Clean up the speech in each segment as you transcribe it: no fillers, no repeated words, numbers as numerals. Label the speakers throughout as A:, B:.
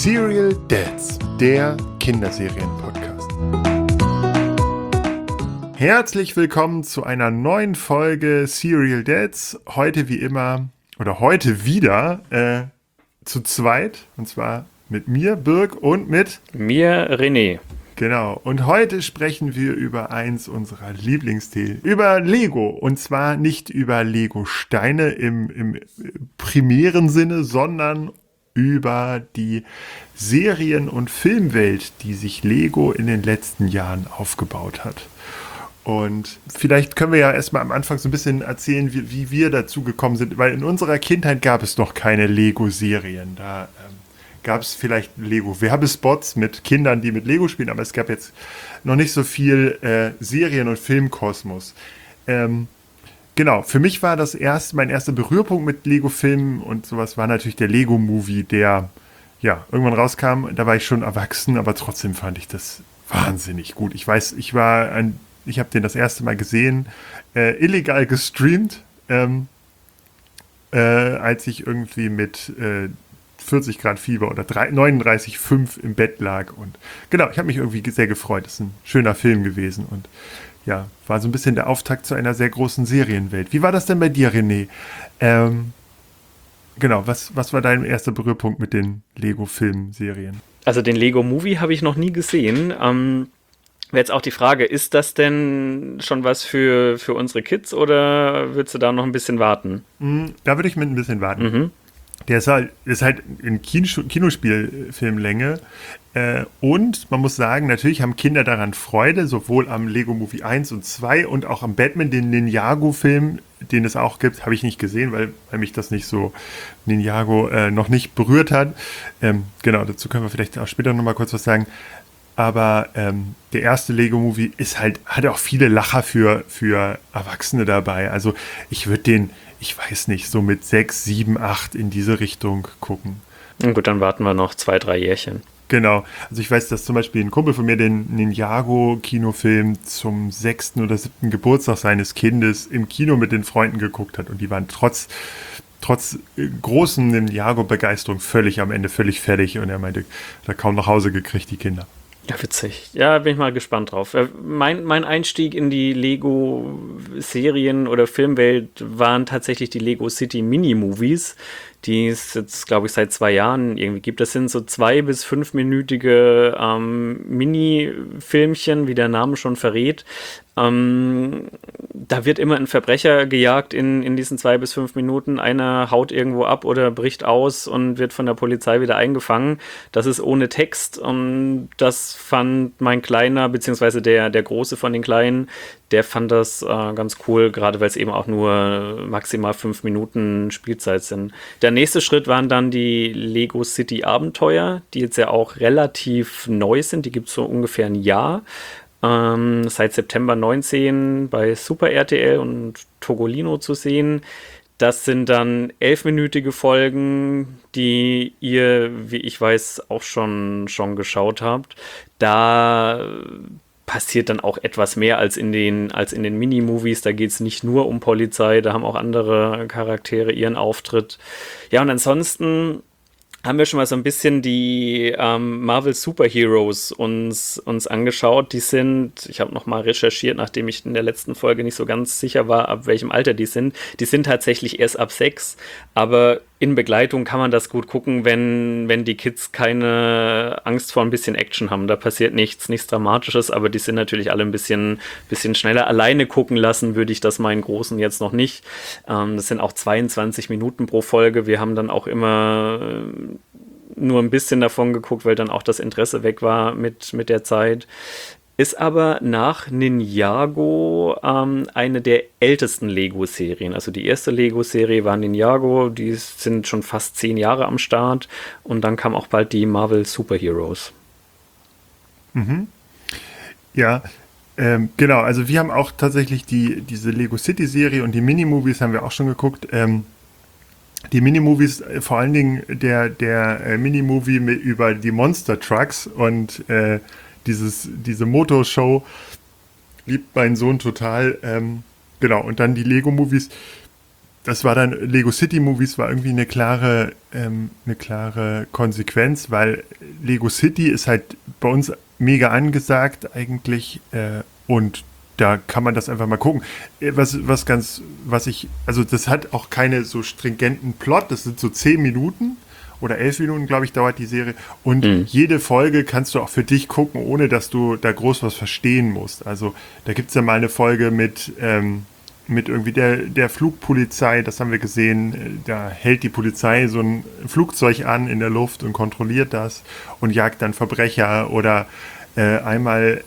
A: Serial Dads, der Kinderserien-Podcast. Herzlich willkommen zu einer neuen Folge Serial Dads. Heute wie immer, oder heute wieder zu zweit. Und zwar mit mir, Birg, und mit
B: mir, René.
A: Genau, und heute sprechen wir über eins unserer Lieblingsthemen, über Lego. Und zwar nicht über Lego-Steine im primären Sinne, sondern über die Serien- und Filmwelt, die sich Lego in den letzten Jahren aufgebaut hat. Und vielleicht können wir ja erstmal am Anfang so ein bisschen erzählen, wie wir dazu gekommen sind, weil in unserer Kindheit gab es noch keine Lego-Serien. Da gab es vielleicht Lego-Werbespots mit Kindern, die mit Lego spielen, aber es gab jetzt noch nicht so viel Serien- und Filmkosmos. Genau, für mich war mein erster Berührpunkt mit Lego-Filmen und sowas war natürlich der Lego-Movie, der ja irgendwann rauskam. Da war ich schon erwachsen, aber trotzdem fand ich das wahnsinnig gut. Ich weiß, ich habe den das erste Mal gesehen, illegal gestreamt, als ich irgendwie mit 40 Grad Fieber oder 39,5 im Bett lag. Und genau, ich habe mich irgendwie sehr gefreut. Das ist ein schöner Film gewesen und ja, war so ein bisschen der Auftakt zu einer sehr großen Serienwelt. Wie war das denn bei dir, René? Genau, was war dein erster Berührpunkt mit den Lego-Filmserien?
B: Also den Lego-Movie habe ich noch nie gesehen. Wäre jetzt auch die Frage, ist das denn schon was für unsere Kids oder würdest du da noch ein bisschen warten?
A: Da würde ich mit ein bisschen warten.
B: Mhm.
A: Der ist halt in Kinospielfilmlänge. Und man muss sagen, natürlich haben Kinder daran Freude, sowohl am Lego Movie 1 und 2 und auch am Batman, den Ninjago-Film, den es auch gibt, habe ich nicht gesehen, weil mich das nicht so Ninjago noch nicht berührt hat. Genau, dazu können wir vielleicht auch später nochmal kurz was sagen. Aber der erste Lego Movie hat auch viele Lacher für Erwachsene dabei. Also ich würde ich weiß nicht, so mit 6, 7, 8 in diese Richtung gucken.
B: Na gut, dann warten wir noch 2, 3 Jährchen.
A: Genau, also ich weiß, dass zum Beispiel ein Kumpel von mir den Ninjago-Kinofilm zum 6. oder 7. Geburtstag seines Kindes im Kino mit den Freunden geguckt hat und die waren trotz großen Ninjago-Begeisterung am Ende völlig fertig und er meinte, da kaum nach Hause gekriegt, die Kinder.
B: Ja, witzig. Ja, bin ich mal gespannt drauf. Mein Einstieg in die Lego-Serien- oder Filmwelt waren tatsächlich die Lego City Mini-Movies, die es jetzt, glaube ich, seit 2 Jahren irgendwie gibt. Das sind so 2- bis 5-minütige Mini-Filmchen, wie der Name schon verrät. Da wird immer ein Verbrecher gejagt in diesen 2 bis 5 Minuten. Einer haut irgendwo ab oder bricht aus und wird von der Polizei wieder eingefangen. Das ist ohne Text und das fand mein Kleiner, beziehungsweise der Große von den Kleinen, der fand das ganz cool, gerade weil es eben auch nur maximal 5 Minuten Spielzeit sind. Der nächste Schritt waren dann die Lego City Abenteuer, die jetzt ja auch relativ neu sind. Die gibt es so ungefähr ein Jahr. Seit September 19 bei Super RTL und Togolino zu sehen. Das sind dann 11-minütige Folgen, die ihr, wie ich weiß, auch schon geschaut habt. Da passiert dann auch etwas mehr als in den Mini-Movies. Da geht es nicht nur um Polizei, da haben auch andere Charaktere ihren Auftritt. Ja, und ansonsten haben wir schon mal so ein bisschen die Marvel Superheroes uns angeschaut. Die sind, ich habe nochmal recherchiert, nachdem ich in der letzten Folge nicht so ganz sicher war, ab welchem Alter die sind. Die sind tatsächlich erst ab 6, aber in Begleitung kann man das gut gucken, wenn die Kids keine Angst vor ein bisschen Action haben. Da passiert nichts Dramatisches, aber die sind natürlich alle ein bisschen schneller. Alleine gucken lassen würde ich das meinen Großen jetzt noch nicht. Das sind auch 22 Minuten pro Folge. Wir haben dann auch immer nur ein bisschen davon geguckt, weil dann auch das Interesse weg war mit der Zeit. Ist aber nach Ninjago eine der ältesten Lego-Serien. Also die erste Lego-Serie war Ninjago, die sind schon fast 10 Jahre am Start. Und dann kam auch bald die Marvel Superheroes.
A: Mhm. Ja, genau. Also wir haben auch tatsächlich diese Lego City-Serie und die Mini-Movies haben wir auch schon geguckt. Die Mini-Movies, vor allen Dingen der Mini-Movie über die Monster Trucks und diese das war dann, Lego City Movies war irgendwie eine klare Konsequenz, weil Lego City ist halt bei uns mega angesagt eigentlich und da kann man das einfach mal gucken. Also das hat auch keine so stringenten Plot, das sind so 10 Minuten oder 11 Minuten, glaube ich, dauert die Serie. Und jede Folge kannst du auch für dich gucken, ohne dass du da groß was verstehen musst. Also da gibt es ja mal eine Folge mit irgendwie der Flugpolizei, das haben wir gesehen, da hält die Polizei so ein Flugzeug an in der Luft und kontrolliert das und jagt dann Verbrecher oder einmal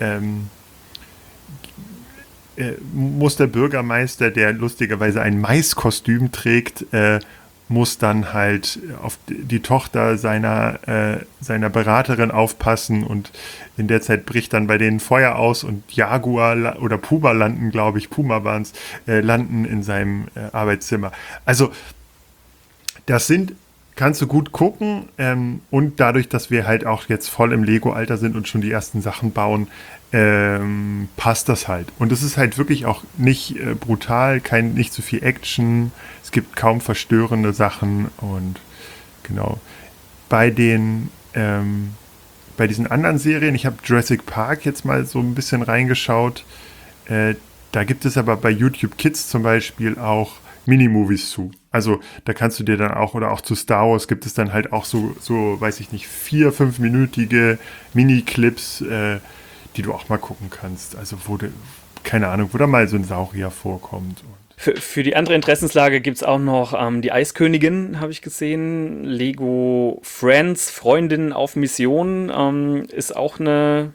A: muss der Bürgermeister, der lustigerweise ein Maiskostüm trägt, muss dann halt auf die Tochter seiner Beraterin aufpassen und in der Zeit bricht dann bei denen Feuer aus und Jaguar oder Puma landen, glaube ich, Puma waren es, landen in seinem Arbeitszimmer. Also kannst du gut gucken und dadurch, dass wir halt auch jetzt voll im Lego-Alter sind und schon die ersten Sachen bauen, passt das halt. Und es ist halt wirklich auch nicht brutal, nicht zu viel Action, es gibt kaum verstörende Sachen und genau. Bei diesen anderen Serien, ich habe Jurassic Park jetzt mal so ein bisschen reingeschaut, da gibt es aber bei YouTube Kids zum Beispiel auch Minimovies zu. Also da kannst du dir dann auch, oder auch zu Star Wars gibt es dann halt auch so weiß ich nicht, 4-5-minütige Mini-Clips, die du auch mal gucken kannst. Also keine Ahnung, wo da mal so ein Saurier vorkommt.
B: Für die andere Interessenslage gibt es auch noch die Eiskönigin, habe ich gesehen. Lego Friends, Freundinnen auf Mission, ist auch eine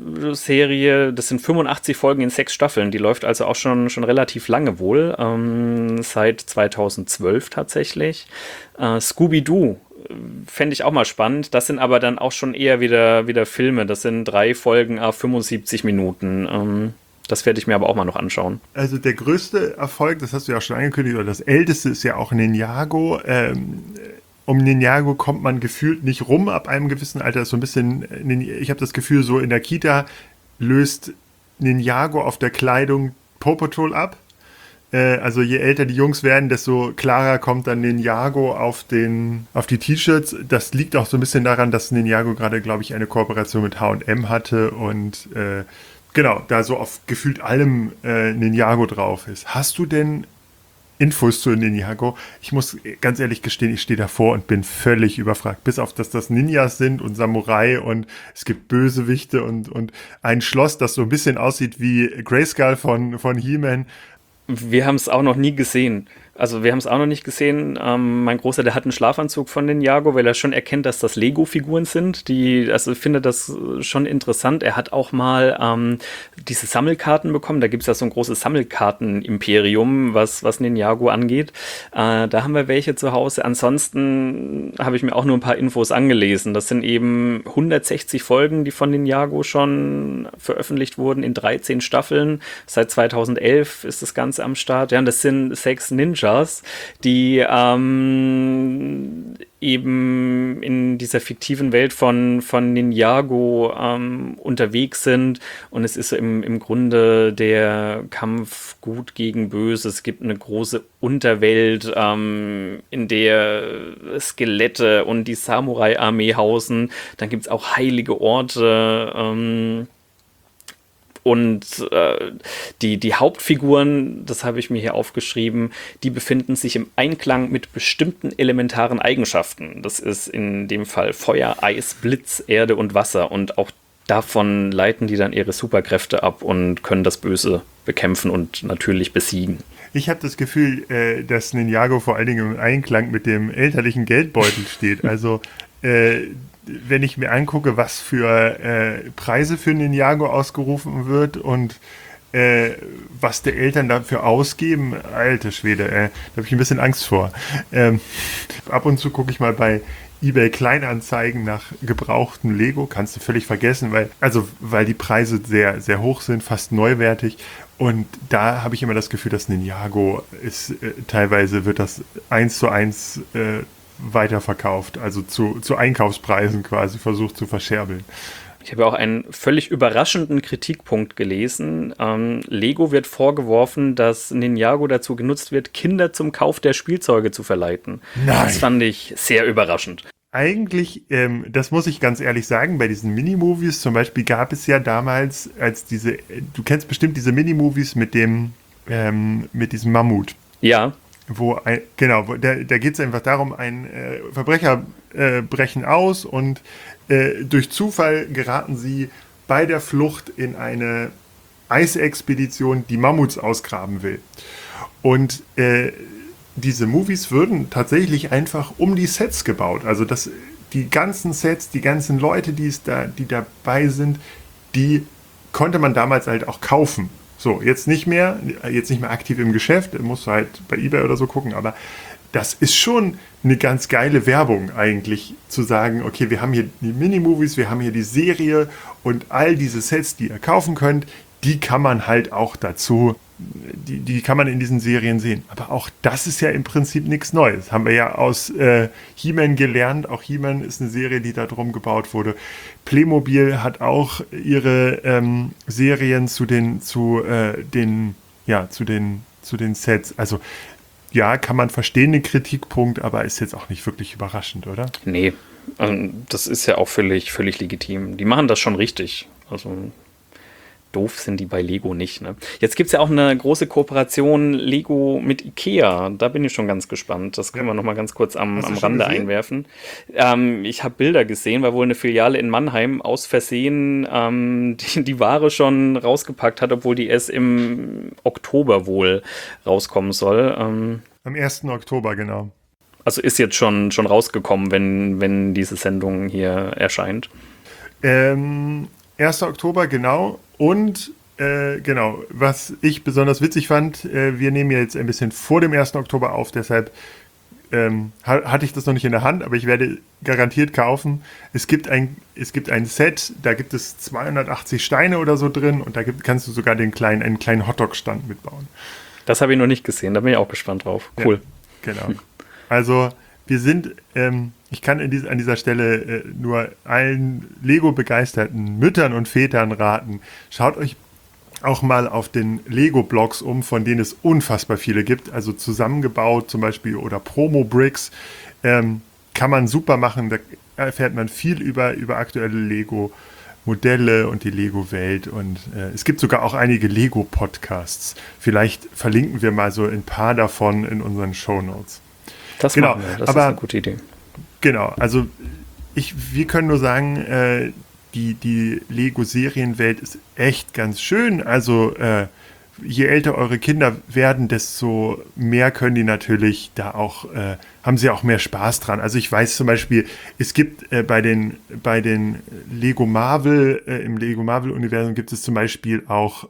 B: Serie. Das sind 85 Folgen in 6 Staffeln. Die läuft also auch schon relativ lange wohl. Seit 2012 tatsächlich. Scooby-Doo fände ich auch mal spannend. Das sind aber dann auch schon eher wieder Filme. Das sind 3 Folgen à 75 Minuten. Das werde ich mir aber auch mal noch anschauen.
A: Also der größte Erfolg, das hast du ja auch schon angekündigt, oder das älteste ist ja auch Ninjago. Um Ninjago kommt man gefühlt nicht rum ab einem gewissen Alter. Das ist so ein bisschen, ich habe das Gefühl, so in der Kita löst Ninjago auf der Kleidung Paw Patrol ab. Also je älter die Jungs werden, desto klarer kommt dann Ninjago auf die T-Shirts. Das liegt auch so ein bisschen daran, dass Ninjago gerade, glaube ich, eine Kooperation mit H&M hatte und genau, da so auf gefühlt allem Ninjago drauf ist. Hast du denn Infos zu Ninjago? Ich muss ganz ehrlich gestehen, ich stehe davor und bin völlig überfragt. Bis auf, dass das Ninjas sind und Samurai und es gibt Bösewichte und ein Schloss, das so ein bisschen aussieht wie Grayskull von He-Man.
B: Wir haben es auch noch nie gesehen. Also wir haben es auch noch nicht gesehen. Mein Großer, der hat einen Schlafanzug von Ninjago, weil er schon erkennt, dass das Lego-Figuren sind. Also ich finde das schon interessant. Er hat auch mal diese Sammelkarten bekommen. Da gibt es ja so ein großes Sammelkarten-Imperium, was Ninjago angeht. Da haben wir welche zu Hause. Ansonsten habe ich mir auch nur ein paar Infos angelesen. Das sind eben 160 Folgen, die von Ninjago schon veröffentlicht wurden in 13 Staffeln. Seit 2011 ist das Ganze am Start. Ja, und das sind 6 Ninjas, die eben in dieser fiktiven Welt von Ninjago unterwegs sind. Und es ist so im Grunde der Kampf gut gegen böse. Es gibt eine große Unterwelt, in der Skelette und die Samurai-Armee hausen. Dann gibt es auch heilige Orte. Und die Hauptfiguren, das habe ich mir hier aufgeschrieben, die befinden sich im Einklang mit bestimmten elementaren Eigenschaften. Das ist in dem Fall Feuer, Eis, Blitz, Erde und Wasser. Und auch davon leiten die dann ihre Superkräfte ab und können das Böse bekämpfen und natürlich besiegen.
A: Ich habe das Gefühl, dass Ninjago vor allen Dingen im Einklang mit dem elterlichen Geldbeutel steht. Also wenn ich mir angucke, was für Preise für Ninjago ausgerufen wird und was die Eltern dafür ausgeben, alter Schwede, da habe ich ein bisschen Angst vor. Ab und zu gucke ich mal bei eBay Kleinanzeigen nach gebrauchtem Lego, kannst du völlig vergessen, weil die Preise sehr, sehr hoch sind, fast neuwertig. Und da habe ich immer das Gefühl, dass Ninjago ist, teilweise wird das 1:1 weiterverkauft, also zu Einkaufspreisen quasi versucht zu verscherbeln.
B: Ich habe auch einen völlig überraschenden Kritikpunkt gelesen. Lego wird vorgeworfen, dass Ninjago dazu genutzt wird, Kinder zum Kauf der Spielzeuge zu verleiten.
A: Nein.
B: Das fand ich sehr überraschend.
A: Eigentlich, das muss ich ganz ehrlich sagen, bei diesen Minimovies zum Beispiel gab es ja damals, du kennst bestimmt diese Minimovies mit diesem Mammut.
B: Ja.
A: Da geht es einfach darum, Verbrecher brechen aus und durch Zufall geraten sie bei der Flucht in eine Eisexpedition, die Mammuts ausgraben will. Und diese Movies würden tatsächlich einfach um die Sets gebaut. Also die ganzen Sets, die ganzen Leute, die dabei sind, die konnte man damals halt auch kaufen. So, jetzt nicht mehr aktiv im Geschäft, musst du halt bei eBay oder so gucken, aber das ist schon eine ganz geile Werbung eigentlich, zu sagen, okay, wir haben hier die Minimovies, wir haben hier die Serie und all diese Sets, die ihr kaufen könnt, die kann man halt auch dazu, die kann man in diesen Serien sehen. Aber auch das ist ja im Prinzip nichts Neues. Haben wir ja aus He-Man gelernt. Auch He-Man ist eine Serie, die da drum gebaut wurde. Playmobil hat auch ihre Serien zu den Sets. Also ja, kann man verstehen, den Kritikpunkt, aber ist jetzt auch nicht wirklich überraschend, oder?
B: Nee, das ist ja auch völlig legitim. Die machen das schon richtig. Also doof sind die bei Lego nicht. Ne? Jetzt gibt es ja auch eine große Kooperation Lego mit Ikea. Da bin ich schon ganz gespannt. Das können wir noch mal ganz kurz am Rande einwerfen. Ich habe Bilder gesehen, weil wohl eine Filiale in Mannheim aus Versehen die Ware schon rausgepackt hat, obwohl die erst im Oktober wohl rauskommen soll.
A: Am 1. Oktober, genau.
B: Also ist jetzt schon rausgekommen, wenn diese Sendung hier erscheint.
A: 1. Oktober, genau. Und genau, was ich besonders witzig fand, wir nehmen ja jetzt ein bisschen vor dem 1. Oktober auf, deshalb hatte ich das noch nicht in der Hand, aber ich werde garantiert kaufen. Es gibt ein Set, da gibt es 280 Steine oder so drin und da kannst du sogar einen kleinen Hotdog-Stand mitbauen.
B: Das habe ich noch nicht gesehen, da bin ich auch gespannt drauf. Cool.
A: Ja, genau. Also wir sind, ich kann an dieser Stelle nur allen Lego-begeisterten Müttern und Vätern raten, schaut euch auch mal auf den Lego-Blogs um, von denen es unfassbar viele gibt, also zusammengebaut zum Beispiel oder Promo-Bricks, kann man super machen, da erfährt man viel über aktuelle Lego-Modelle und die Lego-Welt und es gibt sogar auch einige Lego-Podcasts. Vielleicht verlinken wir mal so ein paar davon in unseren Shownotes.
B: Das ist eine gute Idee.
A: Genau, also wir können nur sagen, die Lego-Serienwelt ist echt ganz schön. Also je älter eure Kinder werden, desto mehr können die natürlich da auch, haben sie auch mehr Spaß dran. Also ich weiß zum Beispiel, es gibt bei den Lego Marvel, im Lego Marvel-Universum gibt es zum Beispiel auch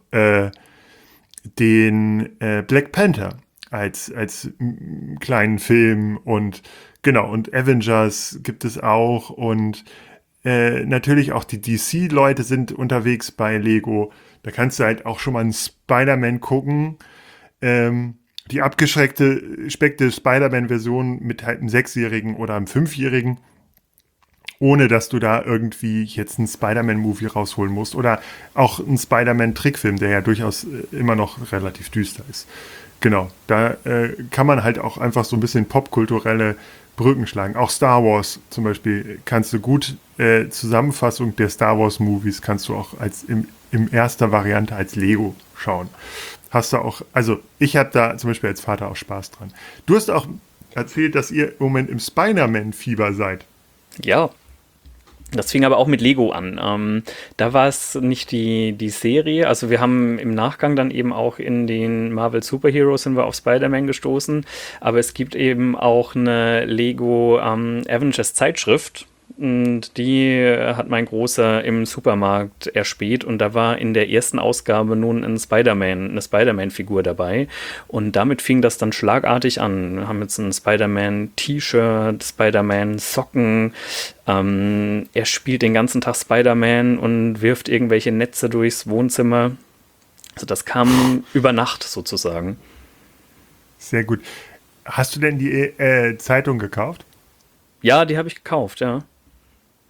A: den Black Panther als kleinen Film und genau, und Avengers gibt es auch und natürlich auch die DC-Leute sind unterwegs bei Lego. Da kannst du halt auch schon mal einen Spider-Man gucken. Die abgeschreckte Spider-Man-Version mit halt einem 6-Jährigen oder einem 5-Jährigen, ohne dass du da irgendwie jetzt einen Spider-Man-Movie rausholen musst. Oder auch einen Spider-Man-Trickfilm, der ja durchaus immer noch relativ düster ist. Genau, da kann man halt auch einfach so ein bisschen popkulturelle Brücken schlagen. Auch Star Wars zum Beispiel kannst du gut, Zusammenfassung der Star Wars Movies kannst du auch im erster Variante als Lego schauen. Hast du auch, also ich habe da zum Beispiel als Vater auch Spaß dran. Du hast auch erzählt, dass ihr im Moment im Spider-Man-Fieber seid.
B: Ja. Das fing aber auch mit Lego an. Da war es nicht die Serie. Also wir haben im Nachgang dann eben auch in den Marvel Superheroes sind wir auf Spider-Man gestoßen. Aber es gibt eben auch eine Lego Avengers Zeitschrift. Und die hat mein Großer im Supermarkt erspäht und da war in der ersten Ausgabe nun eine Spider-Man-Figur dabei und damit fing das dann schlagartig an. Wir haben jetzt ein Spider-Man-T-Shirt, Spider-Man-Socken, er spielt den ganzen Tag Spider-Man und wirft irgendwelche Netze durchs Wohnzimmer. Also das kam über Nacht sozusagen.
A: Sehr gut. Hast du denn die Zeitung gekauft?
B: Ja, die habe ich gekauft, ja.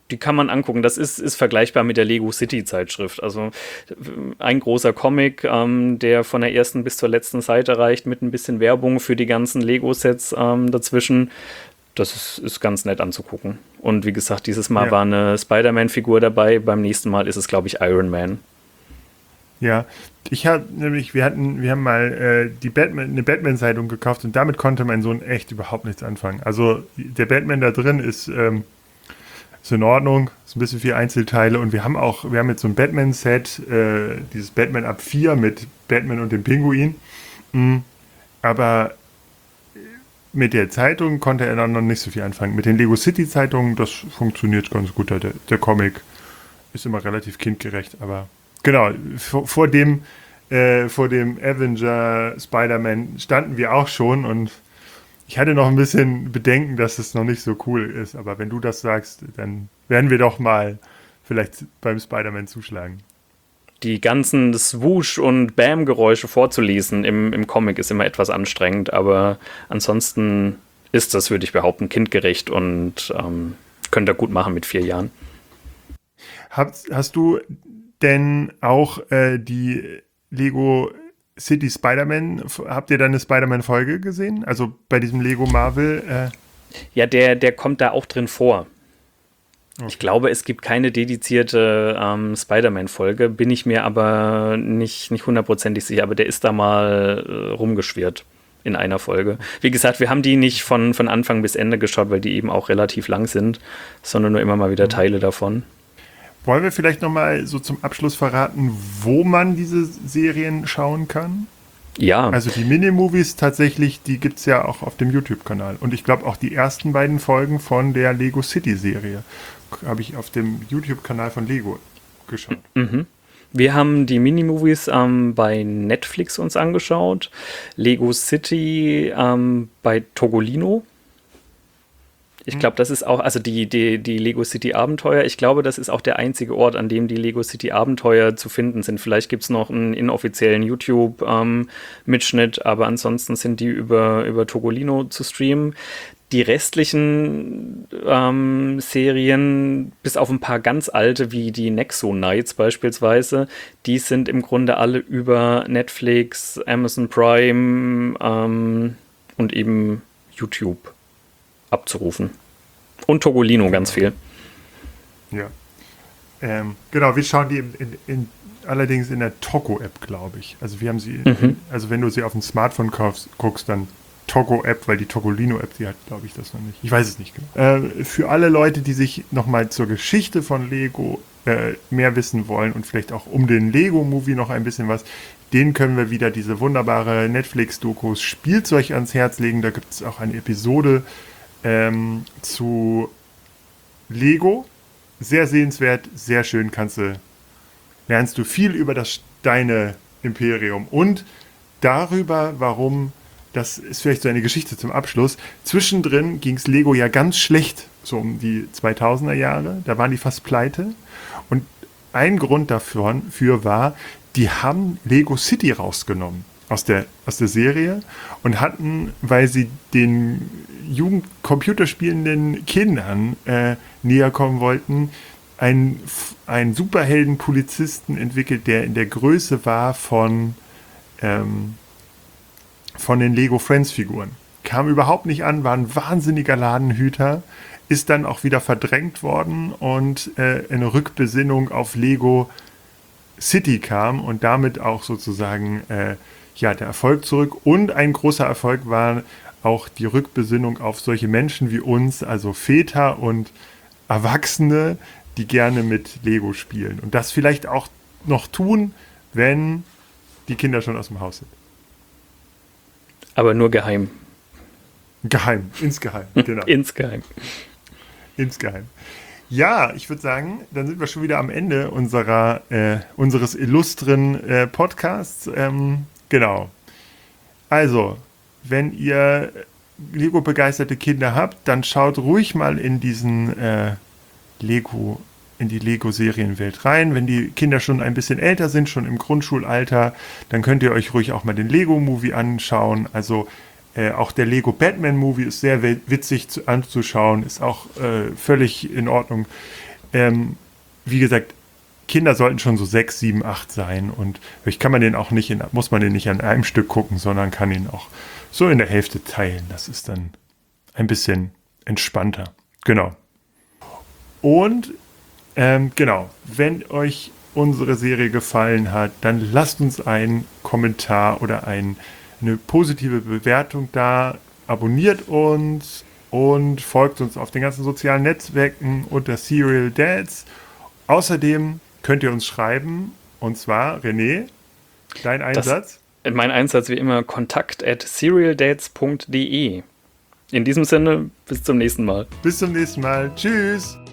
B: die kann man angucken. Das ist vergleichbar mit der Lego City Zeitschrift. Also ein großer Comic, der von der ersten bis zur letzten Seite reicht, mit ein bisschen Werbung für die ganzen Lego-Sets dazwischen. Das ist ganz nett anzugucken. Und wie gesagt, dieses Mal war eine Spider-Man-Figur dabei. Beim nächsten Mal ist es, glaube ich, Iron Man.
A: Ja, wir haben mal eine Batman-Zeitung gekauft und damit konnte mein Sohn echt überhaupt nichts anfangen. Also der Batman da drin ist in Ordnung, ist ein bisschen viel Einzelteile und wir haben jetzt so ein Batman-Set, dieses Batman ab 4 mit Batman und dem Pinguin. Aber mit der Zeitung konnte er dann noch nicht so viel anfangen. Mit den Lego City Zeitungen, das funktioniert ganz gut. Der Comic ist immer relativ kindgerecht, aber genau, vor dem Avenger Spider-Man standen wir auch schon und ich hatte noch ein bisschen Bedenken, dass es noch nicht so cool ist, aber wenn du das sagst, dann werden wir doch mal vielleicht beim Spider-Man zuschlagen.
B: Die ganzen Swoosh- und Bam-Geräusche vorzulesen im Comic ist immer etwas anstrengend, aber ansonsten ist das, würde ich behaupten, kindgerecht und könnt ihr gut machen mit 4 Jahren.
A: Hast du denn auch die Lego City Spider-Man, habt ihr da eine Spider-Man-Folge gesehen? Also bei diesem Lego Marvel?
B: Ja, der kommt da auch drin vor. Okay. Ich glaube, es gibt keine dedizierte Spider-Man-Folge, bin ich mir aber nicht hundertprozentig sicher, aber der ist da mal rumgeschwirrt in einer Folge. Wie gesagt, wir haben die nicht von Anfang bis Ende geschaut, weil die eben auch relativ lang sind, sondern nur immer mal wieder Teile davon.
A: Wollen wir vielleicht nochmal so zum Abschluss verraten, wo man diese Serien schauen kann?
B: Ja.
A: Also die Minimovies tatsächlich, die gibt es ja auch auf dem YouTube-Kanal. Und ich glaube auch die ersten beiden Folgen von der Lego City-Serie habe ich auf dem YouTube-Kanal von Lego geschaut.
B: Mhm. Wir haben die Minimovies bei Netflix uns angeschaut. Lego City bei Togolino. Ich glaube, das ist auch, also die Lego City Abenteuer, ich glaube, das ist auch der einzige Ort, an dem die Lego City Abenteuer zu finden sind. Vielleicht gibt es noch einen inoffiziellen YouTube-Mitschnitt, aber ansonsten sind die über Togolino zu streamen. Die restlichen Serien, bis auf ein paar ganz alte, wie die Nexo Knights beispielsweise, die sind im Grunde alle über Netflix, Amazon Prime und eben YouTube abzurufen. Und Togolino ganz viel.
A: Ja. Genau, wir schauen die allerdings in der Togo-App, glaube ich. Also wir haben sie, also wenn du sie auf dem Smartphone guckst, dann Togo-App, weil die Togolino-App, die hat, glaube ich, das noch nicht. Ich weiß es nicht genau. Für alle Leute, die sich nochmal zur Geschichte von Lego mehr wissen wollen und vielleicht auch um den Lego-Movie noch ein bisschen was, denen können wir wieder diese wunderbare Netflix-Dokus Spielzeug ans Herz legen. Da gibt es auch eine Episode zu Lego. Sehr sehenswert, sehr schön, lernst du viel über das Steine-Imperium und darüber, warum, das ist vielleicht so eine Geschichte zum Abschluss, zwischendrin ging es Lego ja ganz schlecht, so um die 2000er Jahre, da waren die fast pleite und ein Grund dafür war, die haben Lego City rausgenommen aus der Serie und hatten, weil sie den computerspielenden Kindern näher kommen wollten, einen Superhelden-Polizisten entwickelt, der in der Größe war von den Lego Friends-Figuren. Kam überhaupt nicht an, war ein wahnsinniger Ladenhüter, ist dann auch wieder verdrängt worden und eine Rückbesinnung auf Lego City kam und damit auch sozusagen der Erfolg zurück. Und ein großer Erfolg war auch die Rückbesinnung auf solche Menschen wie uns, also Väter und Erwachsene, die gerne mit Lego spielen. Und das vielleicht auch noch tun, wenn die Kinder schon aus dem Haus sind.
B: Aber nur geheim.
A: Geheim, insgeheim, genau.
B: Insgeheim.
A: Insgeheim. Ja, ich würde sagen, dann sind wir schon wieder am Ende unseres illustren Podcasts. Genau. Also, wenn ihr Lego-begeisterte Kinder habt, dann schaut ruhig mal in die Lego-Serienwelt rein. Wenn die Kinder schon ein bisschen älter sind, schon im Grundschulalter, dann könnt ihr euch ruhig auch mal den Lego-Movie anschauen. Also auch der Lego Batman-Movie ist sehr witzig anzuschauen, ist auch völlig in Ordnung. wie gesagt, Kinder sollten schon so 6, 7, 8 sein und vielleicht muss man den nicht an einem Stück gucken, sondern kann ihn auch so in der Hälfte teilen. Das ist dann ein bisschen entspannter. Genau. Und genau, wenn euch unsere Serie gefallen hat, dann lasst uns einen Kommentar oder eine positive Bewertung da. Abonniert uns und folgt uns auf den ganzen sozialen Netzwerken unter Serial Dads. Außerdem könnt ihr uns schreiben, und zwar, René, dein Einsatz?
B: Mein Einsatz wie immer, kontakt@serialdads.de. In diesem Sinne, bis zum nächsten Mal.
A: Bis zum nächsten Mal. Tschüss.